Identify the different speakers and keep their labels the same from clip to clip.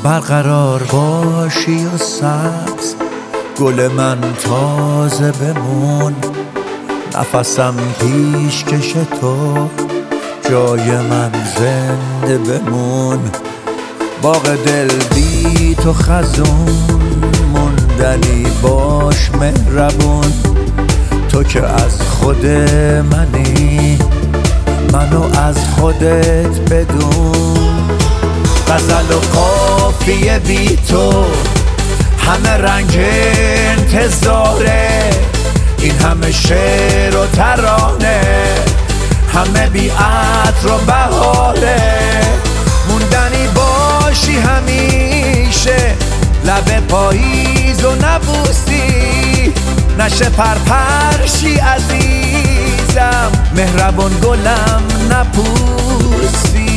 Speaker 1: برقرار باشی و سبز، گل من تازه بمون، نفسم پیشکش تو، جای من زنده بمون. باغ دل بی تو خزون، موندنی باش مهربون. تو که از خود منی، منو از خودت بدون. غزل و قافیه بی تو، همه رنگ انتظاره، این همه شعر و ترانه، همه بی عطر و بهاره. موندنی باشی همیشه، لب پاییز و نبوسی، نشه پرپرشی عزیزم، مهربون گلم نپوسی.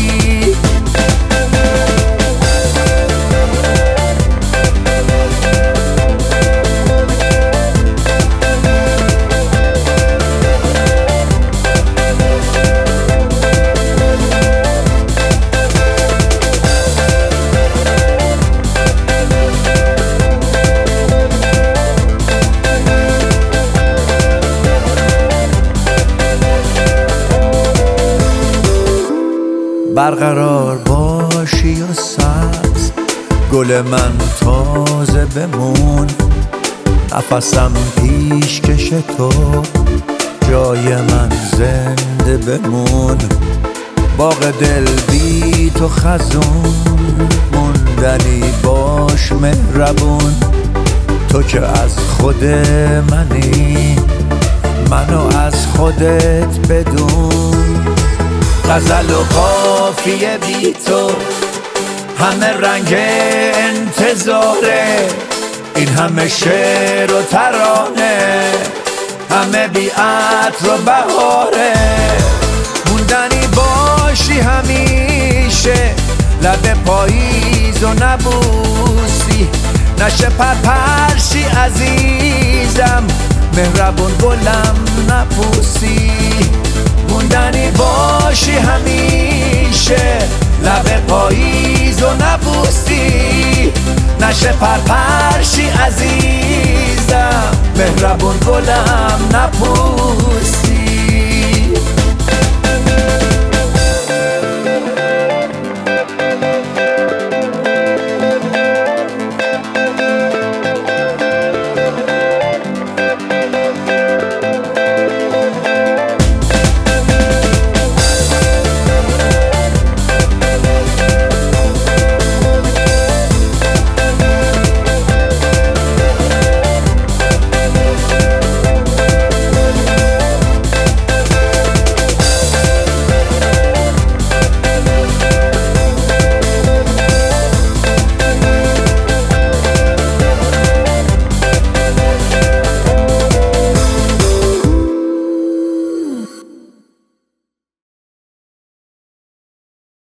Speaker 1: برقرار باشی و سبز، گل من تازه بمون، نفسم پیشکش تو، جای من زنده بمون. باغ دل بی تو خزون، موندنی باش مهربون. تو که از خود منی، منو از خودت بدون. غزل و قافیه بی تو، همه رنگ انتظاره، این همه شعر و ترانه، همه بی عطر و بهاره. موندنی باشی همیشه، لب پاییز و نبوسی، نشه پرپرشی عزیزم، مهربون گلم نپوسی. موندنی باشی همیشه، لب پاییز و نبوسی، نشه پرپرشی عزیزم، مهربون گلم نپوسی.